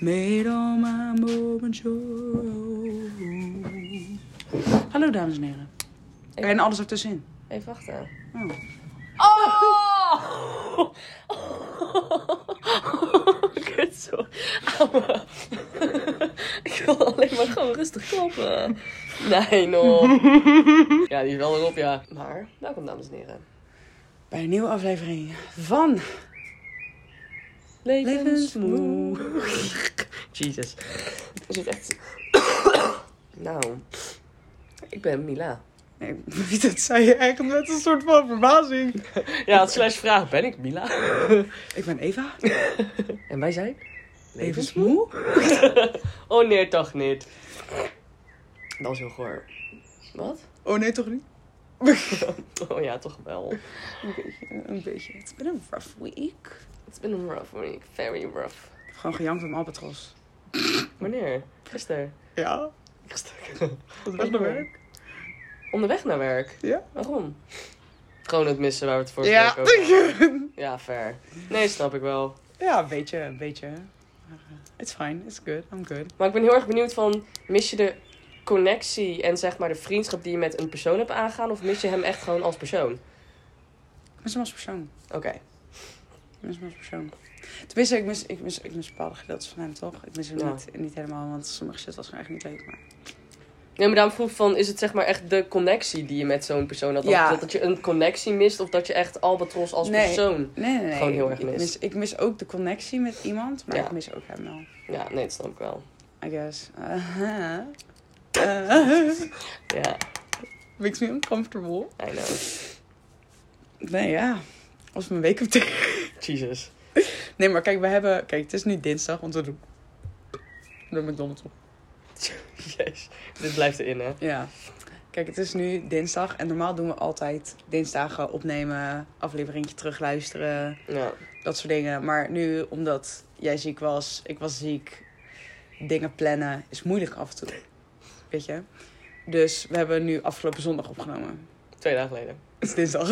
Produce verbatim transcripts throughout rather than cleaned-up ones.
Made all my moments yours. Hallo dames en heren. Even, En alles ertussenin. even wachten. Oh. Oh! Kut zo. Auwe. Ik wil alleen maar gewoon rustig klappen. Nee, no. Ja, die is wel erop, ja. Maar, welkom dames en heren. Bij een nieuwe aflevering van Levensmoe. Jesus. Er zit echt... Nou, ik ben Mila. Nee, dat zei je echt met een soort van verbazing. Ja, het slash vraag, ben ik Mila? Ik ben Eva. En wij zijn? Levensmoe. Oh nee, toch niet. Dat was heel goor. Wat? Oh nee, toch niet? Oh ja, toch wel. Een beetje, een beetje. It's been a rough week. It's been a rough week. Very rough. Gewoon gejankt om Albatros. Wanneer? Gisteren. Ja. Gisteren. Dat was naar werk. Onderweg naar werk? Ja. Waarom? Gewoon het missen waar we het vorige Ja. week over hadden. Ja, fair. Nee, snap ik wel. Ja, een beetje, een beetje. It's fine, it's good, I'm good. Maar ik ben heel erg benieuwd van, mis je de connectie en zeg maar de vriendschap die je met een persoon hebt aangaan? Of mis je hem echt gewoon als persoon? Ik mis hem als persoon. Oké. Okay. Ik mis hem als persoon. Tenminste, ik mis, ik mis, ik mis bepaalde gedeeltes van hem, toch? Ik mis hem Ja. niet, niet helemaal, want sommige shit was gewoon echt niet leuk, maar... Nee, maar daarom vroeg ik van, is het zeg maar echt de connectie die je met zo'n persoon had? Ja. Dat, dat je een connectie mist of dat je echt Albatros als Nee. persoon Nee, nee, nee. gewoon heel erg ik mis? mis. Ik mis ook de connectie met iemand, maar Ja. ik mis ook hem wel. Ja, nee, dat snap ik wel. I guess. Uh-huh. Uh, Ja, makes me uncomfortable. I know. Nee, ja. Als mijn week op tegen. Jesus. Nee, maar kijk, we hebben... Kijk, het is nu dinsdag, want we doen... De McDonald's op. Jezus, dit blijft erin, hè? Ja. Kijk, het is nu dinsdag en normaal doen we altijd dinsdagen opnemen, afleveringetje terugluisteren, Ja. dat soort dingen. Maar nu, omdat jij ziek was, ik was ziek, dingen plannen is moeilijk af en toe. Weet je? Dus we hebben nu afgelopen zondag opgenomen. Twee dagen geleden. Het is dinsdag.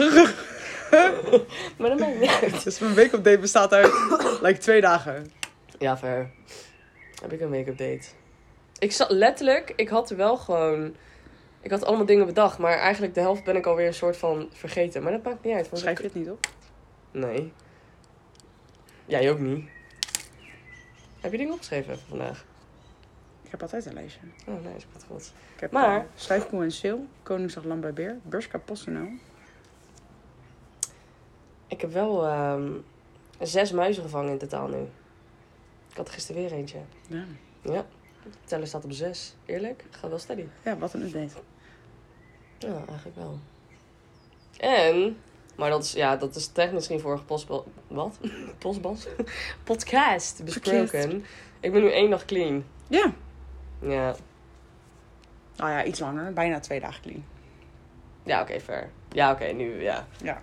Maar dat maakt niet uit. Dus mijn weekupdate bestaat uit like twee dagen. Ja, ver. Heb ik een make-up-date. Ik zat letterlijk, ik had er wel gewoon... Ik had allemaal dingen bedacht, maar eigenlijk de helft ben ik alweer een soort van vergeten. Maar dat maakt niet uit. Want Schrijf ik... je het niet op? Nee. Jij ook niet. Heb je dingen opgeschreven voor vandaag? Ik heb altijd een lijstje. Oh, nee, is goed goed. Ik heb Maar- uh, Stijfkoe en Seel, Koningsdag Lam bij Beer, Bershka PostNL. Ik heb wel um, zes muizen gevangen in totaal nu. Ik had er gisteren weer eentje. Ja. Ja. De teller staat op zes. Eerlijk? Gaat wel steady. Ja, wat een update. Ja, eigenlijk wel. En, maar dat is, ja, dat is technisch misschien vorige postbal... Wat? Postbas? Podcast besproken. Ik ben nu één dag clean. Ja. Ja. Nou ja, iets langer. Bijna twee dagen clean. Ja, oké, okay, fair. Ja, oké, okay, nu, ja. Ja.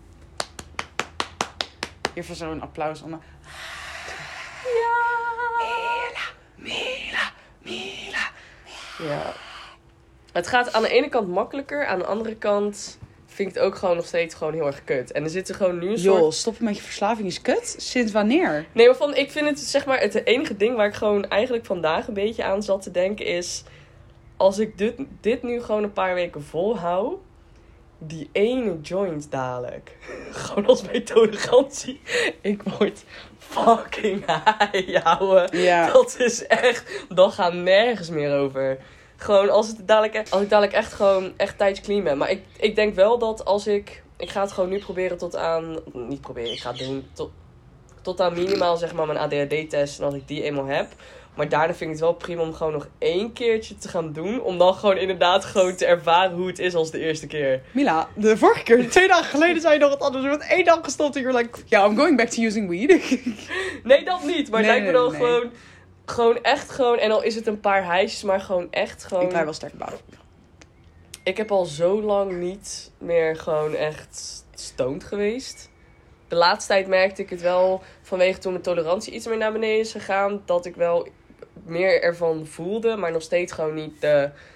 Even zo'n applaus onder. Ja. Mila, Mila, Mila. Ja. Het gaat aan de ene kant makkelijker, aan de andere kant vind ik het ook gewoon nog steeds gewoon heel erg kut. En er zit er gewoon nu een soort... Joh, stoppen met je verslaving is kut? Sinds wanneer? Nee, maar van, ik vind het, zeg maar, het enige ding waar ik gewoon eigenlijk vandaag een beetje aan zat te denken is... Als ik dit, dit nu gewoon een paar weken volhou, die ene joint dadelijk. Gewoon als mijn tolerantie. Ik word fucking high, ouwe. Ja. Dat is echt, dat gaat nergens meer over. Gewoon als, het dadelijk, echt- als ik dadelijk echt gewoon echt tijdje clean ben. Maar ik, ik denk wel dat als ik, ik ga het gewoon nu proberen tot aan, niet proberen, ik ga het doen tot, tot aan minimaal zeg maar mijn A D H D-test. En als ik die eenmaal heb. Maar daarna vind ik het wel prima om gewoon nog één keertje te gaan doen. Om dan gewoon inderdaad gewoon te ervaren hoe het is als de eerste keer. Mila, de vorige keer, twee dagen geleden, zei je nog wat anders. Je bent één dag gestopt en je like, ja, yeah, I'm going back to using weed. Nee, dat niet. Maar Nee, het lijkt me nee, dan nee. gewoon, gewoon echt gewoon... En al is het een paar hijsjes, maar gewoon echt gewoon... Ik blijf wel sterk bouwen. Ik heb al zo lang niet meer gewoon echt stoned geweest. De laatste tijd merkte ik het wel vanwege toen mijn tolerantie iets meer naar beneden is gegaan. Dat ik wel meer ervan voelde, maar nog steeds gewoon niet de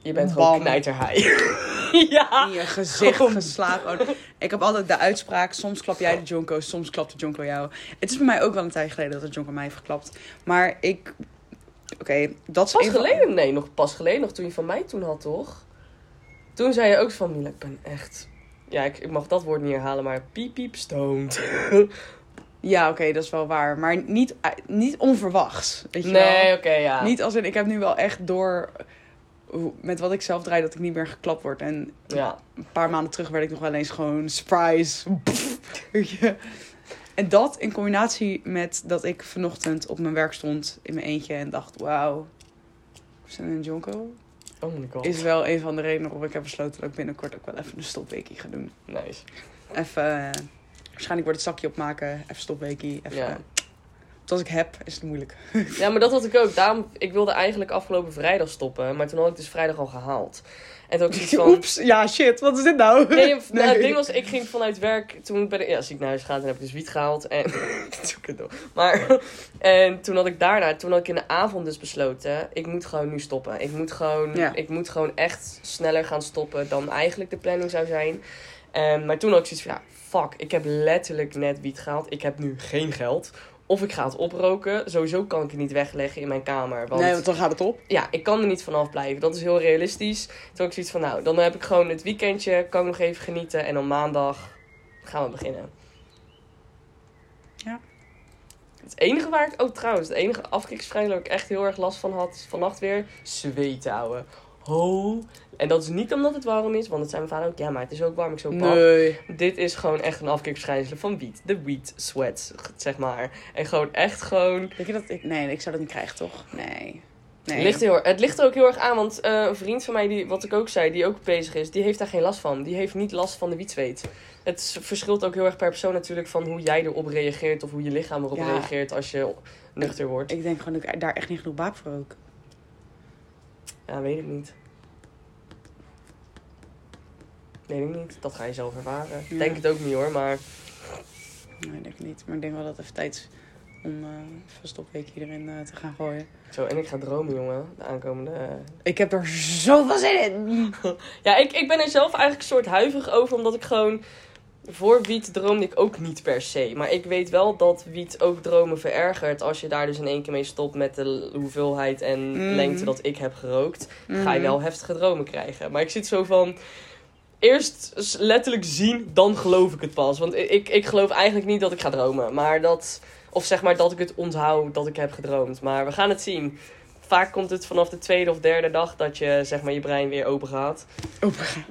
Je bent Bam. gewoon knijterhigh. Ja. In je gezicht Kom. geslagen. Oh, ik heb altijd de uitspraak, soms klap jij de jonko, soms klapt de jonko jou. Het is bij mij ook wel een tijd geleden dat de jonko mij heeft geklapt. Maar ik... Oké, okay, dat is Pas een van- geleden? Nee, nog pas geleden. Nog toen je van mij toen had, toch? Toen zei je ook van, Mila, ik ben echt... Ja, ik, ik mag dat woord niet herhalen, maar piep piep stoned. Ja, oké, okay, dat is wel waar. Maar niet, niet onverwachts, weet je Nee, wel? oké, okay, ja. Niet als in, ik heb nu wel echt door... hoe- met wat ik zelf draai, dat ik niet meer geklapt word. En Ja. een paar maanden terug werd ik nog wel eens gewoon surprise. Pff, weet je. En dat in combinatie met dat ik vanochtend op mijn werk stond in mijn eentje en dacht, wauw, we zijn een jonko. Oh my god. Is wel een van de redenen waarom ik heb besloten dat ik binnenkort ook wel even een stopweekie ga doen. Nice. Even, uh, waarschijnlijk wordt het zakje opmaken, even stopweekie. Even, Ja. uh, want als ik heb, is het moeilijk. Ja, maar dat had ik ook. Daarom, ik wilde eigenlijk afgelopen vrijdag stoppen, maar toen had ik dus vrijdag al gehaald. En toen had ik zoiets van... Oeps, ja shit, wat is dit nou? Nee, nou, het ding was, ik ging vanuit werk, toen ben ik, ja, als ik naar huis ga, dan heb ik dus wiet gehaald. En, maar, en toen had ik daarna, toen had ik in de avond dus besloten, ik moet gewoon nu stoppen. Ik moet gewoon, Ja. ik moet gewoon echt sneller gaan stoppen dan eigenlijk de planning zou zijn. Um, maar toen had ik zoiets van, ja, fuck, ik heb letterlijk net wiet gehaald. Ik heb nu geen geld. Of ik ga het oproken. Sowieso kan ik het niet wegleggen in mijn kamer. Want, Nee, want dan gaat het op. ja, ik kan er niet vanaf blijven. Dat is heel realistisch. Toen had ik zoiets van, nou, dan heb ik gewoon het weekendje. Kan ik nog even genieten. En dan maandag gaan we beginnen. Ja. Het enige waar ik... Oh, trouwens. Het enige afkiksverschijnsel waar ik echt heel erg last van had vannacht weer. Zweten, ouwe. Ho. En dat is niet omdat het warm is. Want het zei mijn vader ook. Ja, maar het is ook warm. Ik zo pak. Nee. Dit is gewoon echt een afkiksverschijnsel van wiet. De weed sweat, zeg maar. En gewoon echt gewoon... Denk je dat ik... Nee, ik zou dat niet krijgen, toch? Nee. Nee. Ligt heel, het ligt er ook heel erg aan, want uh, een vriend van mij, die, wat ik ook zei, die ook bezig is, die heeft daar geen last van. Die heeft niet last van de wietzweet. Het verschilt ook heel erg per persoon natuurlijk van hoe jij erop reageert of hoe je lichaam erop Ja. reageert als je nuchter wordt. Ik denk gewoon dat ik daar echt niet genoeg baat voor ook. Ja, weet ik niet. Weet ik niet. Dat ga je zelf ervaren. Ja. Denk het ook niet hoor, maar... Nee, denk ik niet. Maar ik denk wel dat het even tijd is om uh, even een stopweekje erin uh, te gaan gooien. Zo, en ik ga dromen, jongen. De aankomende... Uh... Ik heb er zoveel zin in! Ja, ik, ik ben er zelf eigenlijk een soort huiverig over, omdat ik gewoon... Voor wiet droomde ik ook niet per se. Maar ik weet wel dat wiet ook dromen verergert. Als je daar dus in één keer mee stopt met de hoeveelheid en Mm. lengte dat ik heb gerookt. Mm. Ga je wel heftige dromen krijgen. Maar ik zit zo van... Eerst letterlijk zien, dan geloof ik het pas. Want ik, ik geloof eigenlijk niet dat ik ga dromen. Maar dat... Of zeg maar dat ik het onthoud dat ik heb gedroomd. Maar we gaan het zien. Vaak komt het vanaf de tweede of derde dag dat je zeg maar je brein weer open gaat. Open gaan.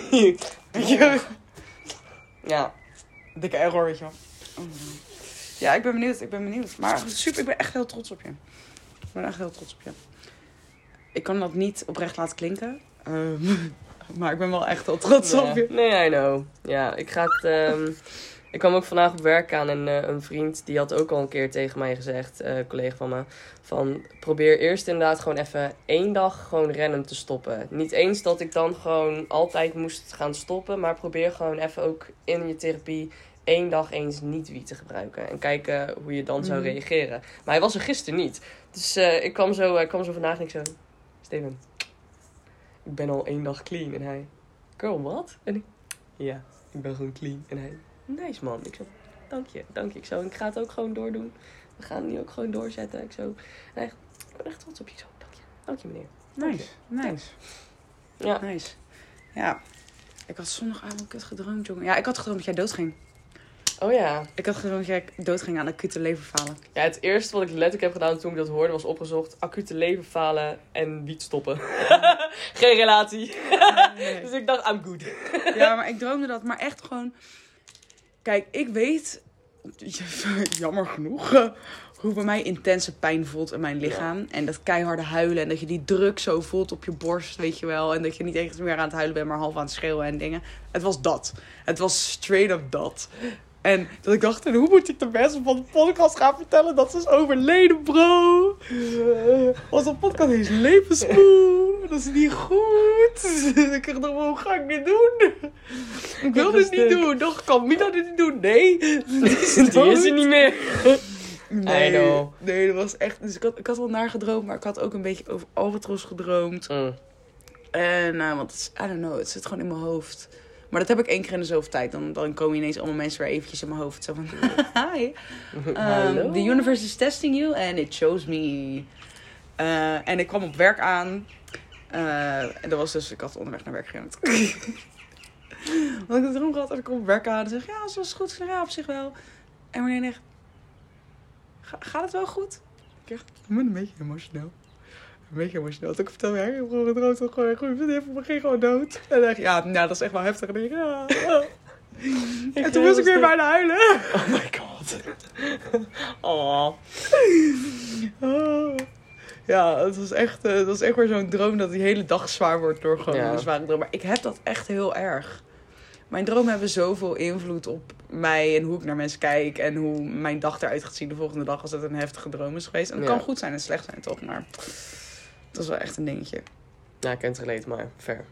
Ja. Dikke error, weet je wel. Oh. Ja, ik ben benieuwd. Ik ben benieuwd. Maar super, ik ben echt heel trots op je. Ik ben echt heel trots op je. Ik kan dat niet oprecht laten klinken. Um, maar ik ben wel echt heel trots Ja. op je. Nee, I know. Ja, ik ga het... Um, ik kwam ook vandaag op werk aan en uh, een vriend die had ook al een keer tegen mij gezegd, uh, een collega van me, van probeer eerst inderdaad gewoon even één dag gewoon rennen te stoppen. Niet eens dat ik dan gewoon altijd moest gaan stoppen, maar probeer gewoon even ook in je therapie één dag eens niet wiet te gebruiken. En kijken hoe je dan zou Mhm. reageren. Maar hij was er gisteren niet. Dus uh, ik kwam zo, uh, kwam zo vandaag en ik zo, Steven, ik ben al één dag clean. En hij, girl, wat? En ik, ja, ik ben gewoon clean. En hij, nice man. Ik zo, dank je, dank je. Ik zo, ik ga het ook gewoon doordoen. We gaan het nu ook gewoon doorzetten. Ik zo, en hij, ik ben echt trots op je. Ik zo, dank je, dank je meneer. Dank Nice, je. nice. Ja. Nice. Ja. Ik had zondagavond kut gedroomd, jongen. Ja, ik had gedroomd dat jij doodging. Oh ja. Ik had gedroomd dat jij doodging aan acute leverfalen. Ja, het eerste wat ik letterlijk heb gedaan toen ik dat hoorde was opgezocht. Acute leverfalen en wiet stoppen. Geen relatie. Nee. Dus ik dacht, I'm good. Ja, maar ik droomde dat. Maar echt gewoon... Kijk, ik weet... Jammer genoeg... Hoe bij mij intense pijn voelt in mijn lichaam. Ja. En dat keiharde huilen. En dat je die druk zo voelt op je borst, weet je wel. En dat je niet echt meer aan het huilen bent, maar half aan het schreeuwen en dingen. Het was dat. Het was straight up dat. En dat ik dacht, en hoe moet ik de mensen van de podcast gaan vertellen dat ze is overleden, bro? Onze podcast is levensmoe. Dat is niet goed. Ik dacht, hoe ga ik dit doen? Ik wil dit niet doen. Toch, kan Mina dit niet doen? Nee. Die is, Die is er niet meer. Nee, I know. nee, dat was echt... Dus ik had, ik had wel naar gedroomd, maar ik had ook een beetje over Albatros gedroomd. Mm. En, uh, want het is, I don't know, het zit gewoon in mijn hoofd. Maar dat heb ik één keer in de zoveel tijd. Dan, dan komen ineens allemaal mensen weer eventjes in mijn hoofd. Zo van, hi. Um, the universe is testing you and it shows me. Uh, en ik kwam op werk aan. Uh, en dat was dus, ik had onderweg naar werk gegaan. Want ik had erom gehad en ik kom op werk aan en zeg, ja, zo is het goed. Ik zeg, ja, op zich wel. En meneer echt, Ga, gaat het wel goed? Ik echt, ik ben een beetje emotioneel. Een beetje emotioneel. Toen ik vertelde, ja, ik heb gewoon gedroomd, toch gewoon goed. Ik vind het begin gewoon dood. En dan dacht ik, ja, nou, dat is echt wel heftig. En dan denk ik, ja, ja. En toen moest ik weer bijna huilen. Oh my god. Oh. Oh. Ja, het was echt, uh, dat was echt weer zo'n droom dat die hele dag zwaar wordt door gewoon ja. een zware droom. Maar ik heb dat echt heel erg. Mijn dromen hebben zoveel invloed op mij en hoe ik naar mensen kijk. En hoe mijn dag eruit gaat zien de volgende dag als het een heftige droom is geweest. En dat ja. kan goed zijn en slecht zijn, toch? Maar dat is wel echt een dingetje. Ja, ik ken het relate, maar fair.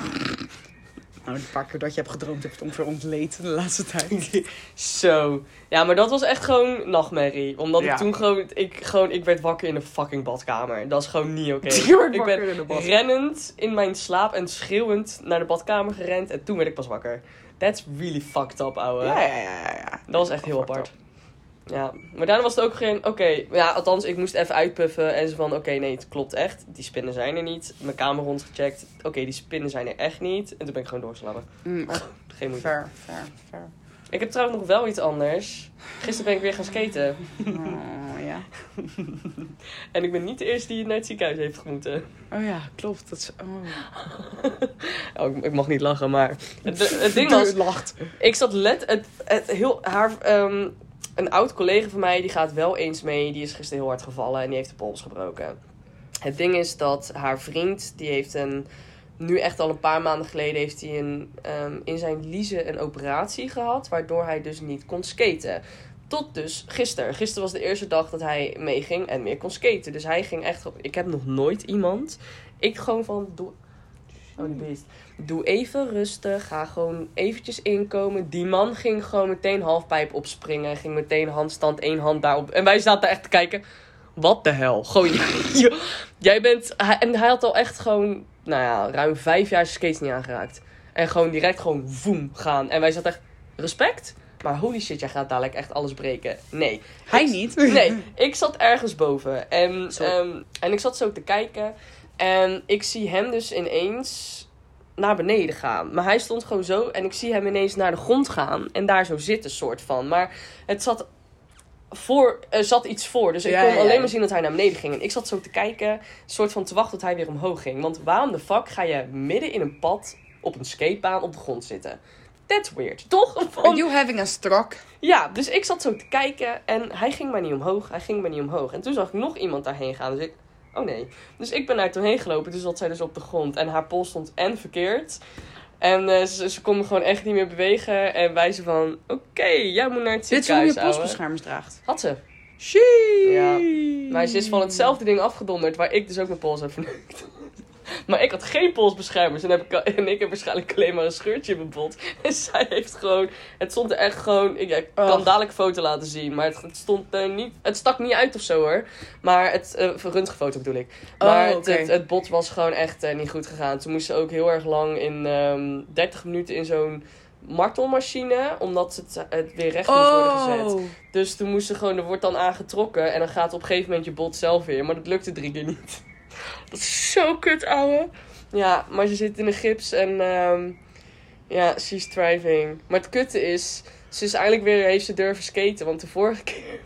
Nou, een paar keer dat je hebt gedroomd, heb je het ongeveer ontleed de laatste tijd. Zo. Ja, maar dat was echt gewoon nachtmerrie. Omdat ja. ik toen gewoon ik, gewoon... ik werd wakker in de fucking badkamer. Dat is gewoon niet oké. Okay. Ik ben in rennend in mijn slaap en schreeuwend naar de badkamer gerend. En toen werd ik pas wakker. That's really fucked up, ouwe. Ja, ja, ja. ja. Dat was echt heel apart. Up. Ja, maar daarna was het ook geen... Oké, okay, ja, althans, ik moest even uitpuffen. En ze van, oké, okay, nee, het klopt echt. Die spinnen zijn er niet. Mijn kamer rondgecheckt. Oké, okay, die spinnen zijn er echt niet. En toen ben ik gewoon doorgeslapen. Mm, geen moeite. Fair, fair, fair. Ik heb trouwens nog wel iets anders. Gisteren ben ik weer gaan skaten. Oh, ja. En ik ben niet de eerste die naar het ziekenhuis heeft gemoeten. Oh ja, klopt. Dat is... Oh, oh ik, ik mag niet lachen, maar... Het, het ding was... lacht. Ik zat let... Het, het, heel, haar... Um, een oud collega van mij, die gaat wel eens mee. Die is gisteren heel hard gevallen en die heeft de pols gebroken. Het ding is dat haar vriend, die heeft een... Nu echt al een paar maanden geleden heeft hij een, um, in zijn liezen een operatie gehad. Waardoor hij dus niet kon skaten. Tot dus gisteren. Gisteren was de eerste dag dat hij meeging en meer kon skaten. Dus hij ging echt... Ik heb nog nooit iemand... Ik gewoon van... Doe, oh, die beest. Doe even rustig. Ga gewoon eventjes inkomen. Die man ging gewoon meteen halfpijp opspringen. Ging meteen handstand, één hand daarop. En wij zaten daar echt te kijken. Wat de hel? Gewoon... Jij bent... Hij, en hij had al echt gewoon... Nou ja, ruim vijf jaar zijn skates niet aangeraakt. En gewoon direct gewoon voem gaan. En wij zaten echt... Respect? Maar holy shit, jij gaat dadelijk echt alles breken. Nee. Hij ik, niet. Nee, ik zat ergens boven. En, um, en ik zat zo te kijken. En ik zie hem dus ineens naar beneden gaan. Maar hij stond gewoon zo. En ik zie hem ineens naar de grond gaan. En daar zo zitten, soort van. Maar het zat... Voor, er zat iets voor. Dus ik ja, kon ja, alleen ja. maar zien dat hij naar beneden ging. En ik zat zo te kijken. Soort van te wachten tot hij weer omhoog ging. Want waarom de fuck ga je midden in een pad op een skatebaan op de grond zitten? That's weird, toch? Van... Are you having a stroke? Ja, dus ik zat zo te kijken. En hij ging maar niet omhoog. Hij ging maar niet omhoog. En toen zag ik nog iemand daarheen gaan. Dus ik... Oh nee. Dus ik ben naar toen heen gelopen. Dus zat zij dus op de grond. En haar pols stond en verkeerd. En uh, ze, ze kon me gewoon echt niet meer bewegen. En wij ze van... Oké, okay, jij moet naar het Dit ziekenhuis. Dit is hoe je polsbeschermers draagt. Had ze. Shee. Ja. Maar ze is van hetzelfde ding afgedonderd. Waar ik dus ook mijn pols heb verneukt. Maar ik had geen polsbeschermers. En, heb ik, en ik heb waarschijnlijk alleen maar een scheurtje in mijn bot. En zij heeft gewoon... Het stond er echt gewoon... Ik, ik kan oh. dadelijk een foto laten zien. Maar het, het stond er niet... Het stak niet uit of zo hoor. Maar het... Uh, röntgenfoto bedoel ik. Maar oh, okay. het, het, het bot was gewoon echt uh, niet goed gegaan. Toen moest ze ook heel erg lang in um, dertig minuten in zo'n martelmachine. Omdat het, het weer recht moest oh. worden gezet. Dus toen moest ze gewoon... Er wordt dan aangetrokken. En dan gaat op een gegeven moment je bot zelf weer. Maar dat lukte drie keer niet. Dat is zo kut, ouwe. Ja, maar ze zit in een gips en um, ja, she's thriving. Maar het kutte is, ze is eigenlijk weer, heeft ze durven skaten. Want de vorige keer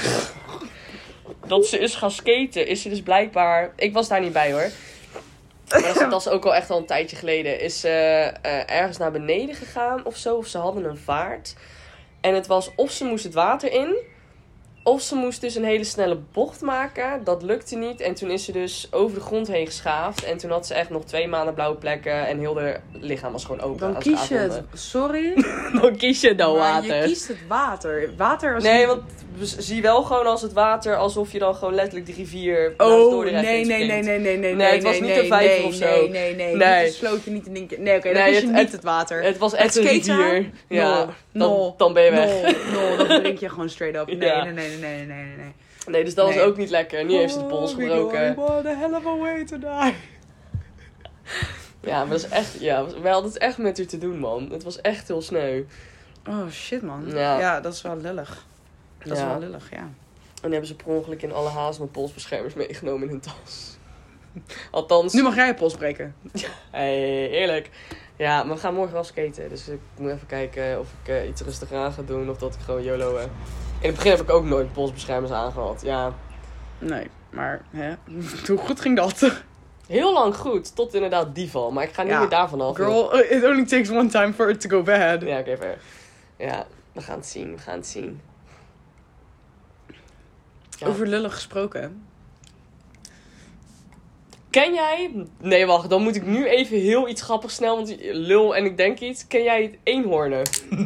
dat ze is gaan skaten, is ze dus blijkbaar... Ik was daar niet bij hoor. Maar dat, dat is ook al echt al een tijdje geleden. Is ze uh, uh, ergens naar beneden gegaan of zo. Of ze hadden een vaart. En het was of ze moest het water in... Of ze moest dus een hele snelle bocht maken. Dat lukte niet. En toen is ze dus over de grond heen geschaafd. En toen had ze echt nog twee maanden blauwe plekken. En heel haar lichaam was gewoon open. Dan kies je het... Sorry? Dan kies je dan water. Maar je kiest het water. Water als Nee, je... want zie wel gewoon als het water... Alsof je dan gewoon letterlijk de rivier... Oh, door de nee, nee, nee, nee, nee, nee, nee. Nee, het was nee, niet een vijver nee, of zo. Nee, nee, nee. nee. Niet een slootje, niet een dingetje. Nee, oké, okay, nee, dan kies je het, niet het water. Het was echt het een rivier. Ja, no, dan, no, dan ben je weg. No, no, dan drink je gewoon straight up. Nee, ja. nee, nee, nee, nee, nee, nee. Nee, dus dat nee. was ook niet lekker. Nu heeft ze de pols gebroken. What a hell of a way to die. Ja, maar dat is echt... Ja, wij hadden het echt met u te doen, man. Het was echt heel sneu. Oh, shit, man. Ja. Ja, dat is wel lullig. Dat Ja. is wel lullig, ja. En die hebben ze per ongeluk in alle haast mijn polsbeschermers meegenomen in hun tas. Althans... Nu mag jij je pols breken. Hey, eerlijk. Ja, maar we gaan morgen wel skaten. Dus ik moet even kijken of ik uh, iets rustiger aan ga doen. Of dat ik gewoon YOLO... Uh... In het begin heb ik ook nooit polsbeschermers aangehad. Ja. Nee, maar hè, hoe goed ging dat? Heel lang goed. Tot inderdaad die val. Maar ik ga niet Ja. meer daarvan af. Girl, it only takes one time for it to go bad. Ja, oké, fair. Ja, we gaan het zien. We gaan het zien. Ja. Over lullig gesproken. Ken jij... Nee, wacht. Dan moet ik nu even heel iets grappigs snel. Want lul en ik denk iets. Ken jij het eenhoornen?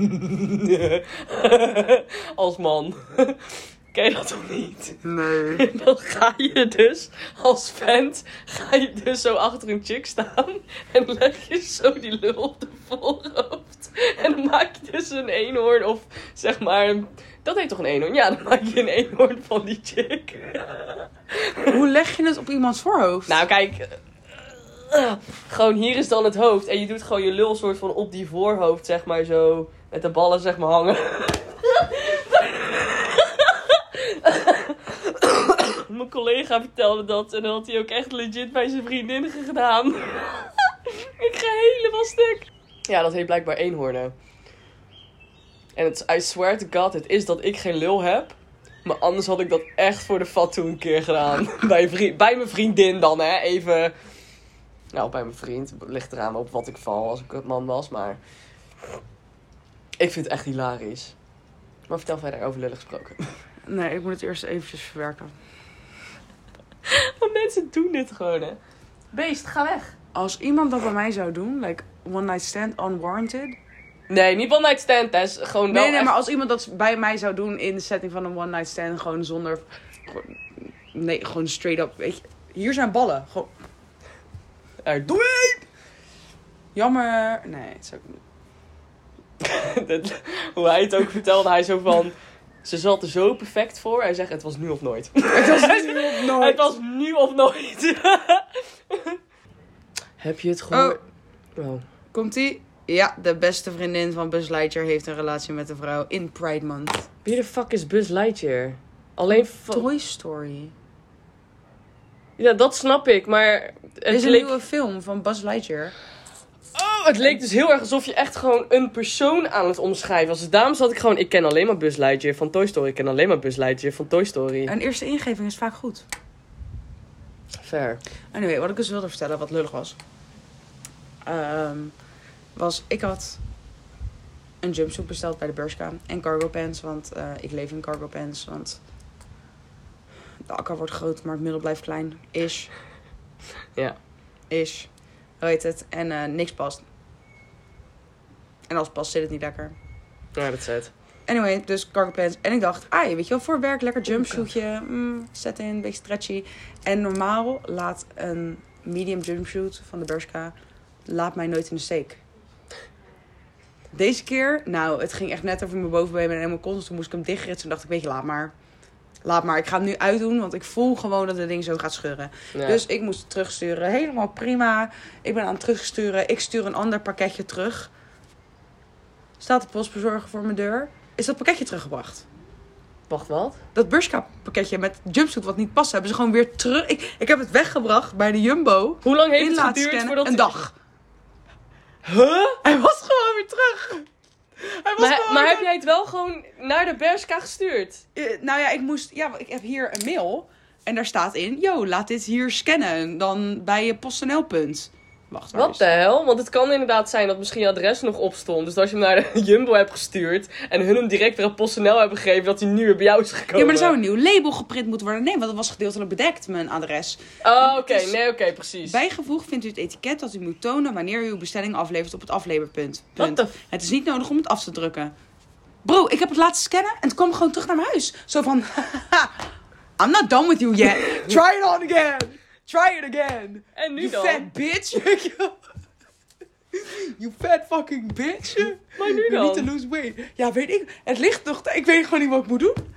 Als man. Ken je dat toch niet? Nee. Dan ga je dus als vent, ga je dus zo achter een chick staan. En dan leg je zo die lul op de voorhoofd. En dan maak je dus een eenhoorn of zeg maar... Een, dat heet toch een eenhoorn? Ja, dan maak je een eenhoorn van die chick. Hoe leg je het op iemands voorhoofd? Nou, kijk. Uh, gewoon hier is dan het hoofd. En je doet gewoon je lul soort van op die voorhoofd, zeg maar zo. Met de ballen, zeg maar, hangen. Mijn collega vertelde dat. En dan had hij ook echt legit bij zijn vriendin gedaan. Ik ga helemaal stuk. Ja, dat heet blijkbaar eenhoornen. En het, I swear to God, het is dat ik geen lul heb. Maar anders had ik dat echt voor de fatsoen een keer gedaan. bij, vriend, bij mijn vriendin dan, hè. Even... Nou, bij mijn vriend. Het ligt eraan op wat ik val als ik een man was. Maar... Ik vind het echt hilarisch. Maar vertel verder over lullig gesproken. Nee, ik moet het eerst eventjes verwerken. Maar mensen doen dit gewoon, hè. Beest, ga weg. Als iemand dat bij mij zou doen, like one night stand unwarranted. Nee, niet one night stand, Tess. Gewoon wel Nee, nee, echt... maar als iemand dat bij mij zou doen in de setting van een one night stand, gewoon zonder... Gewoon, nee, gewoon straight up, weet je. Hier zijn ballen. Gewoon... Er, doe het! Jammer. Nee, het zou ik niet. Hoe hij het ook vertelde, hij zo van... Ze zat er zo perfect voor. Hij zegt, het was nu of nooit. Het was nu of nooit. Het was nu of nooit. Heb je het gehoord? Oh. Oh. Komt-ie? Ja, de beste vriendin van Buzz Lightyear heeft een relatie met een vrouw in Pride Month. Wie de fuck is Buzz Lightyear? Alleen van... Toy Story. Ja, dat snap ik, maar... Het Er is een leek... nieuwe film van Buzz Lightyear. Oh, het leek dus heel erg alsof je echt gewoon een persoon aan het omschrijven was. Dus daarom zat ik gewoon... Ik ken alleen maar Buzz Lightyear van Toy Story. Ik ken alleen maar Buzz Lightyear van Toy Story. Een eerste ingeving is vaak goed. Fair. Anyway, wat ik dus wilde vertellen, wat lullig was. Um, was, ik had een jumpsuit besteld bij de Bershka. En cargo pants, want uh, ik leef in cargo pants. Want de akker wordt groot, maar het middel blijft klein. Ish. Ja. Ish. Hoe heet het? En uh, niks past. En als het past, zit het niet lekker. Ja, dat is het. Anyway, dus cargo pants. En ik dacht, ah, weet je wel, voor werk lekker jumpsuitje. Mm, zet in, een beetje stretchy. En normaal laat een medium jumpsuit van de Bershka... laat mij nooit in de steek. Deze keer, nou, het ging echt net over mijn bovenbeen en mijn kont. Dus toen moest ik hem dichtritsen en dacht ik, weet je, laat maar. Laat maar, ik ga hem nu uitdoen, want ik voel gewoon dat het ding zo gaat scheuren. Ja. Dus ik moest het terugsturen. Helemaal prima. Ik ben aan het terugsturen. Ik stuur een ander pakketje terug. Staat de postbezorger voor mijn deur. Is dat pakketje teruggebracht? Wacht, wat? Dat Bershka pakketje met jumpsuit wat niet past, hebben ze gewoon weer terug. Ik, ik heb het weggebracht bij de Jumbo. Hoe lang heeft In het laten geduurd scannen, voordat... een dag. Huh? Hij was gewoon weer terug. Hij was Maar, gewoon maar weer- heb jij het wel gewoon naar de Bershka gestuurd? Uh, nou ja, ik moest... Ja, ik heb hier een mail. En daar staat in... Yo, laat dit hier scannen. Dan bij je PostNL punt. Wacht, waar Wat is de het? hel? Want het kan inderdaad zijn dat misschien je adres nog op stond. Dus als je hem naar de Jumbo hebt gestuurd... en hun hem direct weer aan PostNL hebben gegeven... dat hij nu weer bij jou is gekomen. Ja, maar er zou een nieuw label geprint moeten worden. Nee, want dat was gedeeltelijk bedekt, mijn adres. Oh, oké. Dus Nee, oké, precies. Bijgevoegd vindt u het etiket dat u moet tonen... wanneer u uw bestelling aflevert op het afleverpunt. What Punt. the f- Het is niet nodig om het af te drukken. Bro, ik heb het laten scannen en het kwam gewoon terug naar mijn huis. Zo van... I'm not done with you yet. Try it on again. Try it again. En nu You dan? fat bitch. You fat fucking bitch. Maar nu You need to dan? lose weight. Ja, weet ik. Het ligt toch... Ik weet gewoon niet wat ik moet doen.